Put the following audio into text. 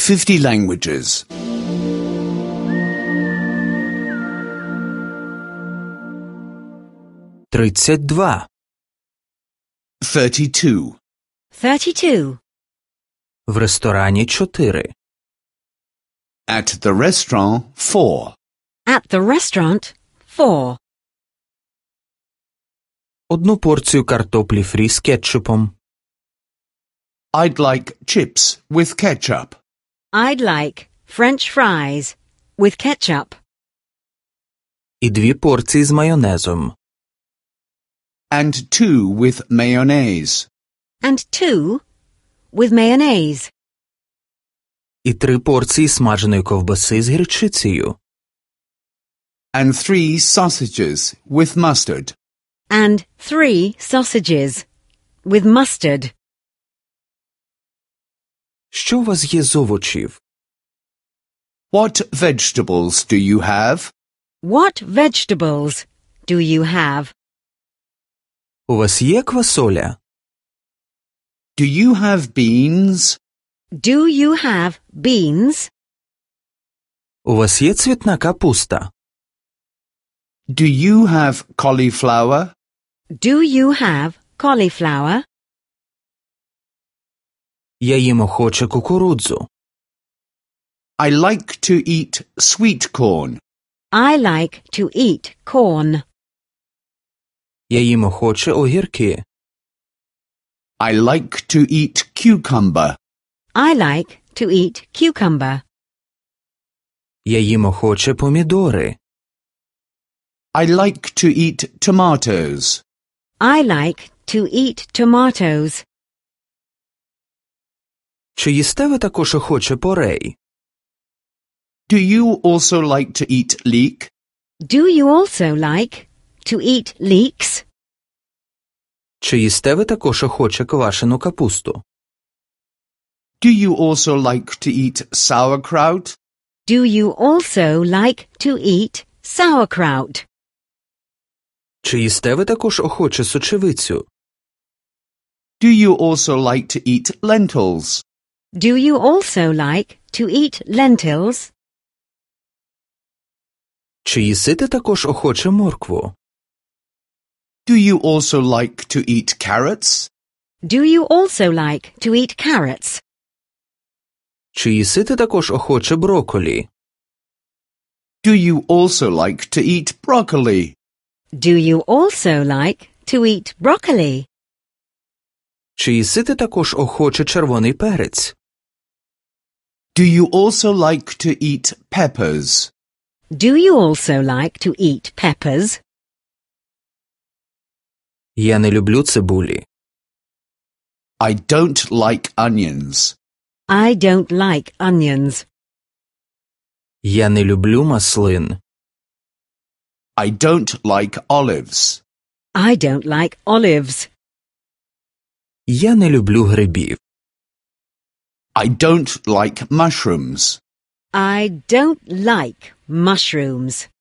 50 languages. 32. 32. 32. В ресторані 4. At the restaurant, 4. At the restaurant, 4. Одну порцію картоплі фрі з кетчупом. I'd like chips with ketchup. I'd like French fries with ketchup. І 2 порції з майонезом. And 2 with mayonnaise. And 2 with mayonnaise. І 3 порції смаженої ковбаси з гірчицею. And 3 sausages with mustard. And 3 sausages with mustard. Що у вас є з овочів? What vegetables do you have? What vegetables do you have? У вас є квасоля? Do you have beans? Do you have beans? У вас є цвітна капуста? Do you have cauliflower? Do you have cauliflower? Я їм охоче кукурудзу. I like to eat sweet corn. I like to eat corn. Я їм охоче огірки. I like to eat cucumber. I like to eat cucumber. Я їм охоче помідори. I like to eat tomatoes. I like to eat tomatoes. Чи їсте ви також охоче порей? Do you also like to eat leek? Do you also like to eat leeks? Чи їсте ви також охоче квашену капусту? Do you also like to eat sauerkraut? Do you also like to eat sauerkraut? Чи їсте ви також охоче сочевицю? Do you also like to eat lentils? Do you also like to eat lentils? Чи їсите також охоче моркву? Do you also like to eat carrots? Do you also like to eat carrots? Чи їсите також охоче брокколі? Do you also like to eat broccoli? Do you also like to eat broccoli? Чи їсите також охоче червоний перець? Do you also like to eat peppers? Do you also like to eat peppers? Я не люблю цибулі. I don't like onions. I don't like onions. Я не люблю маслин. I don't like olives. I don't like olives. Я не люблю грибів. I don't like mushrooms. I don't like mushrooms.